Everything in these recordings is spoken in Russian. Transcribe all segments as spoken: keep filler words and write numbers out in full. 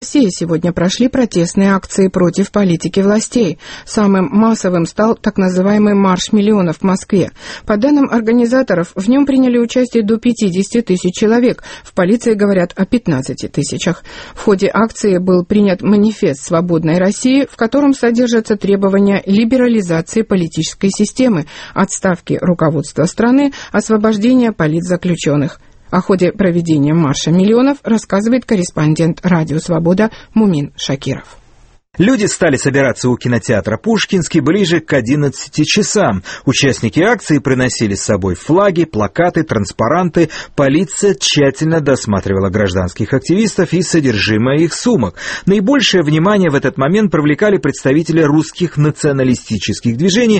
В России сегодня прошли протестные акции против политики властей. Самым массовым стал так называемый «Марш миллионов» в Москве. По данным организаторов, в нем приняли участие до пятидесяти тысяч человек. В полиции говорят о пятнадцати тысячах. В ходе акции был принят манифест «Свободной России», в котором содержатся требования либерализации политической системы, отставки руководства страны, освобождения политзаключенных. О ходе проведения марша миллионов рассказывает корреспондент «Радио Свобода» Мумин Шакиров. Люди стали собираться у кинотеатра «Пушкинский» ближе к одиннадцати часам. Участники акции приносили с собой флаги, плакаты, транспаранты. Полиция тщательно досматривала гражданских активистов и содержимое их сумок. Наибольшее внимание в этот момент привлекали представители русских националистических движений.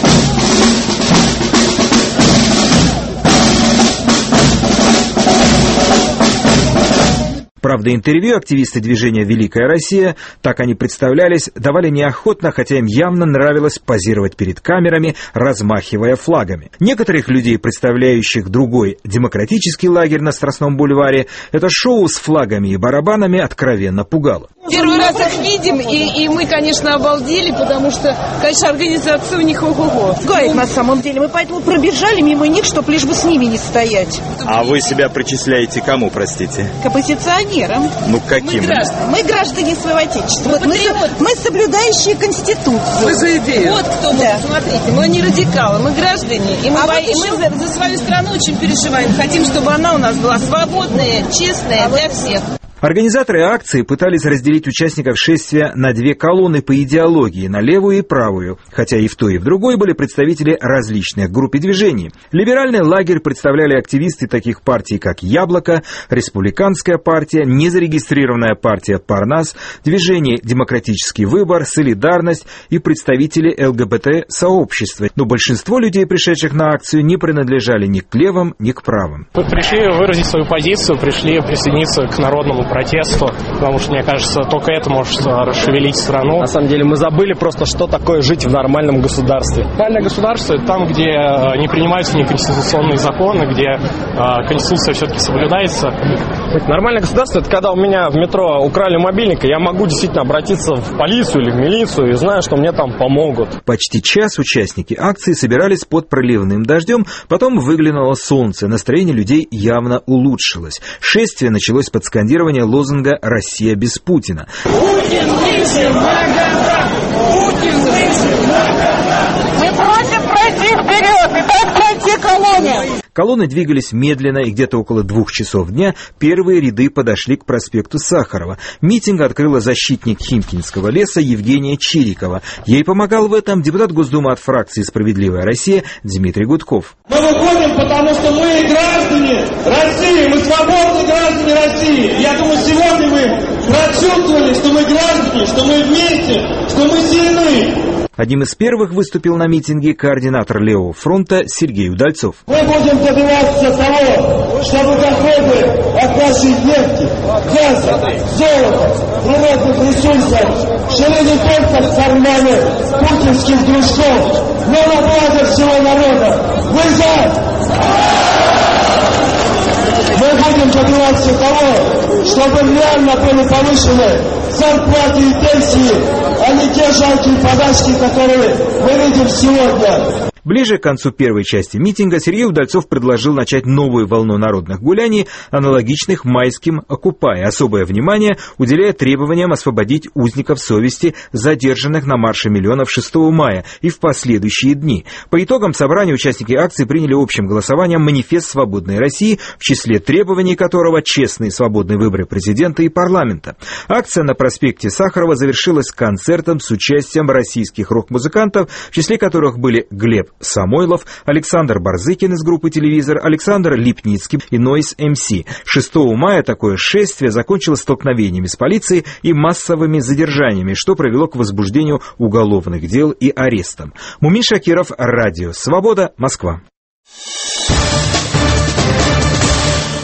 Правда, интервью активисты движения «Великая Россия», так они представлялись, давали неохотно, хотя им явно нравилось позировать перед камерами, размахивая флагами. Некоторых людей, представляющих другой демократический лагерь на Страстном бульваре, это шоу с флагами и барабанами откровенно пугало. Первый раз их видим, и, и мы, конечно, обалдели, потому что, конечно, организация у них ого-го. Гайд, на самом деле, мы поэтому пробежали мимо них, чтобы лишь бы с ними не стоять. А вы себя причисляете кому, простите? К оппозиционерам. Ну, каким? Мы граждане, мы граждане своего отечества. Вот мы, мы соблюдающие Конституцию. Вы за идею. Вот кто мы, да. Смотрите, мы не радикалы, мы граждане. И мы, а бои, вот мы за, за свою страну очень переживаем. Хотим, чтобы она у нас была свободная, честная а для вот... всех. Организаторы акции пытались разделить участников шествия на две колонны по идеологии, на левую и правую, хотя и в той, и в другой были представители различных групп и движений. Либеральный лагерь представляли активисты таких партий, как «Яблоко», Республиканская партия, незарегистрированная партия «Парнас», движение «Демократический выбор», «Солидарность» и представители ЛГБТ-сообщества. Но большинство людей, пришедших на акцию, не принадлежали ни к левым, ни к правым. Мы пришли выразить свою позицию, пришли присоединиться к народному протесту, потому что, мне кажется, только это может расшевелить страну. На самом деле мы забыли просто, что такое жить в нормальном государстве. Нормальное государство — это там, где не принимаются неконституционные законы, где Конституция все-таки соблюдается. Нормальное государство — это когда у меня в метро украли мобильник, и я могу действительно обратиться в полицию или в милицию и знаю, что мне там помогут. Почти час участники акции собирались под проливным дождем, потом выглянуло солнце, настроение людей явно улучшилось. Шествие началось под скандирование лозунга «Россия без Путина». Путин лысый Магадан! Путин лысый Магадан! Мы просим пройти вперед и так пройти колонну! Колонны двигались медленно, и где-то около двух часов дня первые ряды подошли к проспекту Сахарова. Митинг открыла защитник Химкинского леса Евгения Чирикова. Ей помогал в этом депутат Госдумы от фракции «Справедливая Россия» Дмитрий Гудков. Мы выходим, потому что мы граждане России, мы свободные граждане России. Я думаю, сегодня мы прочувствовали, что мы граждане, что мы вместе, что мы сильны. Одним из первых выступил на митинге координатор Левого фронта Сергей Удальцов. Мы будем добиваться того, чтобы доходы от нашей нефти, газа, золота, природных ресурсов шли не только в кармане путинских дружков, но на благо всего народа. Вы за! Мы будем добиваться того, чтобы реально были повышены зарплаты и пенсии, а не те жалкие подачки, которые мы видим сегодня. Ближе к концу первой части митинга Сергей Удальцов предложил начать новую волну народных гуляний, аналогичных майским «Окупай», особое внимание уделяя требованиям освободить узников совести, задержанных на марше миллионов шестого мая и в последующие дни. По итогам собрания участники акции приняли общим голосованием манифест «Свободной России», в числе требований которого честные и свободные выборы президента и парламента. Акция на проспекте Сахарова завершилась концертом с участием российских рок-музыкантов, в числе которых были Глеб Самойлов, Александр Барзыкин из группы «Телевизор», Александр Липницкий и Нойз эм си. шестого мая такое шествие закончилось столкновениями с полицией и массовыми задержаниями, что привело к возбуждению уголовных дел и арестам. Мумин Шакиров, Радио Свобода, Москва.